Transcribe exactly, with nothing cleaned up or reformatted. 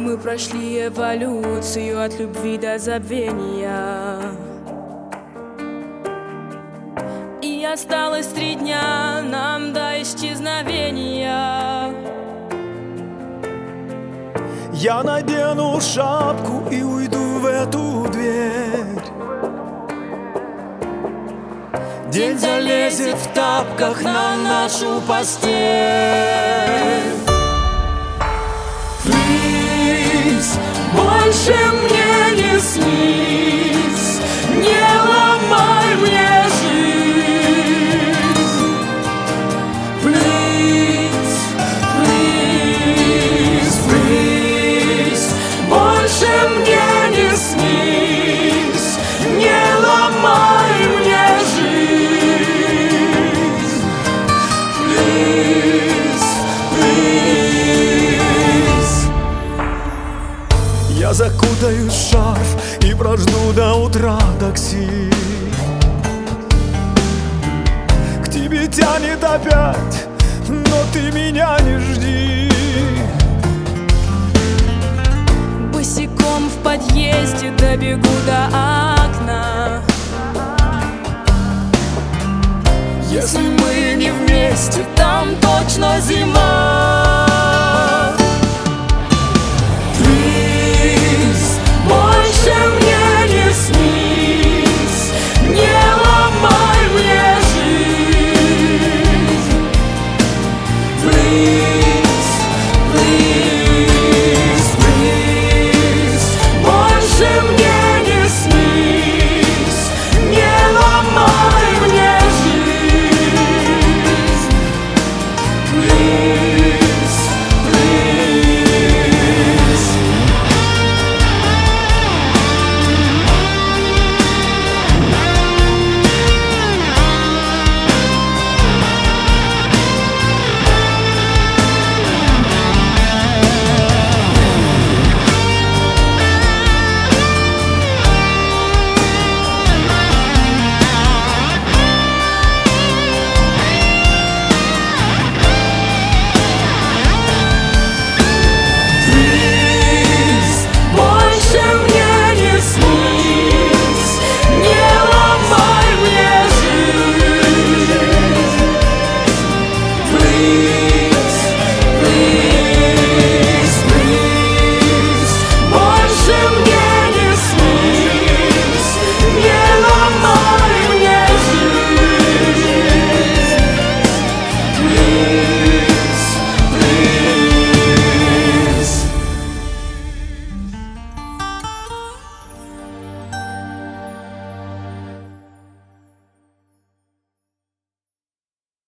Мы прошли эволюцию от любви до забвения, и осталось три дня нам до исчезновения. Я надену шапку и уйду в эту дверь. День залезет в тапках на нашу постель. Please, больше мне не снись, не ломай мне жизнь. Please, please, please, больше мне не снись, не ломай мне жизнь. Please, please. Я закутаюсь в шарф и прожду до утра такси. К тебе тянет опять, но ты меня не жди. Босиком в подъезде добегу до окна. Если мы не вместе, там точно зима. Please, больше мне не снись, не ломай мне жизнь. Please.